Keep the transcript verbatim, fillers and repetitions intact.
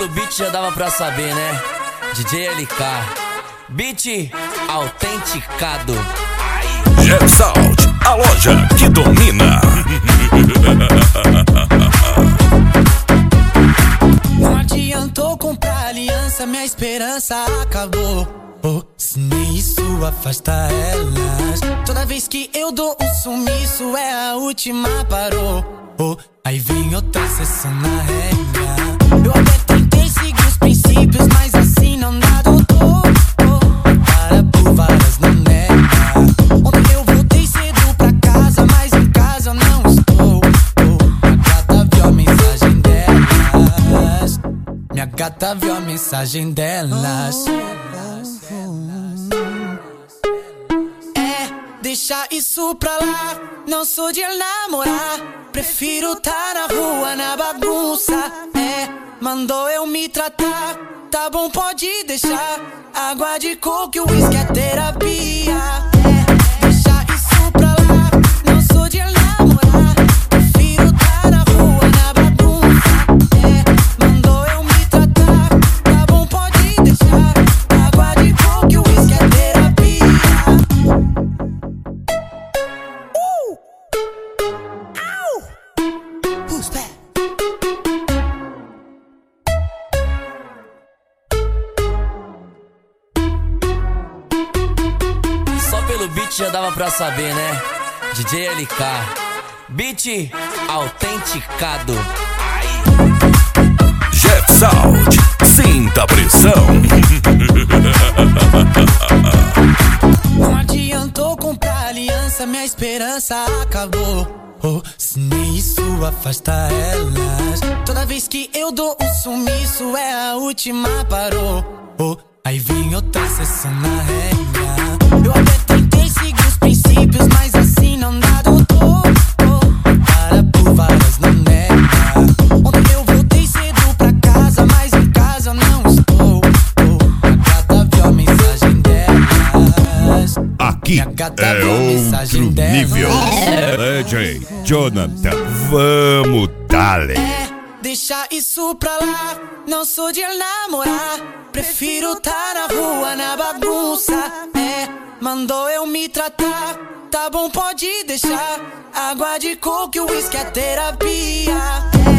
pelo beat já dava pra saber, né? D J L K, beat autenticado. G-Sound, a loja que domina. Não adiantou comprar aliança, minha esperança acabou. Oh, se nem isso afasta elas. Toda vez que eu dou um sumiço, é a última, parou. Oh, aí vem outra sessão na regra. Eu até tentei seguir os princípios, mas assim não dá, doutor. Oh, para por varas não nega. Ontem eu voltei cedo pra casa, mas em casa eu não estou. Oh, minha gata viu a mensagem delas. Minha gata viu a mensagem delas. Deixa isso pra lá, não sou de namorar. Prefiro tá na rua, na bagunça. É, mandou eu me tratar. Tá bom, pode deixar. Água de coco e uísque é terapia. É, deixa isso pra lá, não sou de namorar. Prefiro tá na rua, na bagunça. É, mandou eu me tratar. Tá bom, pode deixar. Água de coco e uísque é terapia. Só pelo beat já dava pra saber, né? D J L K, beat autenticado. G-Sound, sinta a pressão. Não adiantou comprar aliança, minha esperança acabou. Oh, se nem isso afasta elas. Toda vez que eu dou um sumiço, é a última, parou. Oh, aí vem outra sessão na regra. Eu até tentei seguir os princípios, mas assim não dá, doutor. Oh, para por varas não nega. Ontem eu voltei cedo pra casa, mas em casa eu não estou. Oh, a gata viu a mensagem delas. Aqui Minha gata é viu a outro mensagem delas. nível. D J Jonathan, vamos dale. É, deixa isso pra lá, não sou de namorar. Prefiro tá na rua, na bagunça. É, mandou eu me tratar. Tá bom, pode deixar. Água de coco e uísque é terapia. É,